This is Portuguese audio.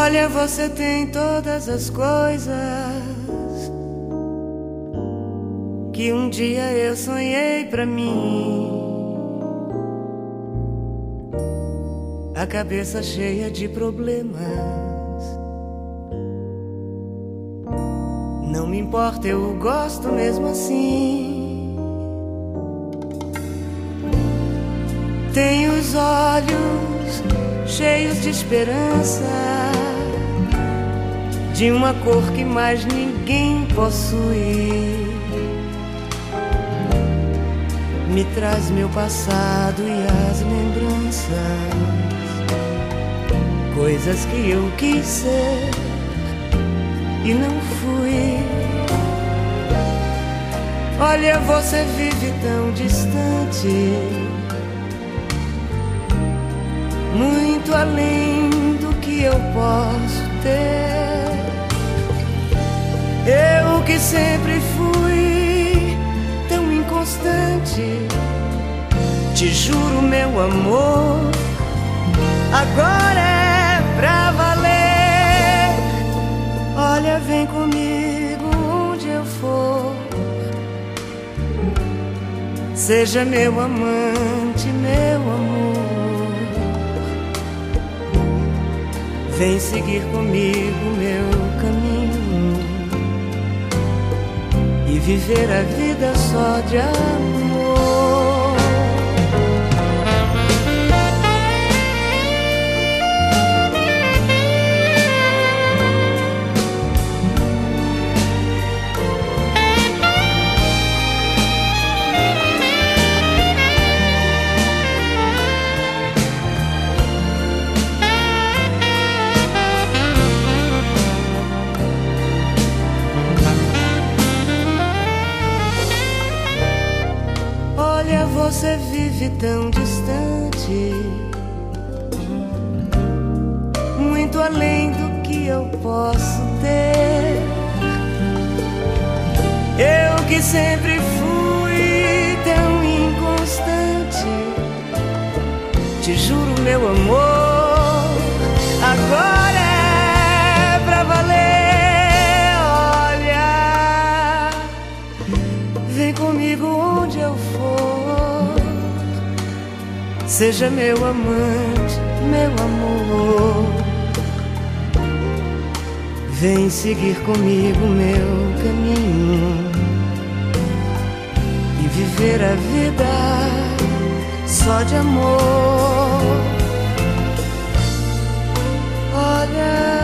Olha, você tem todas as coisas que um dia eu sonhei pra mim. A cabeça cheia de problemas. Não me importa, eu gosto mesmo assim. Tenho os olhos cheios de esperança, de uma cor que mais ninguém possui. Me traz meu passado e as lembranças, coisas que eu quis ser e não fui. Olha, você vive tão distante, muito além do que eu posso ter. Eu que sempre fui tão inconstante, te juro, meu amor, agora é pra valer. Olha, vem comigo onde eu for, seja meu amante, meu amor. Vem seguir comigo meu caminho e viver a vida só de amor. Você vive tão distante, muito além do que eu posso ter. Eu que sempre fui tão inconstante, te juro, meu amor, agora é pra valer. Olha, vem comigo onde eu for, seja meu amante, meu amor. Vem seguir comigo meu caminho e viver a vida só de amor. Olha,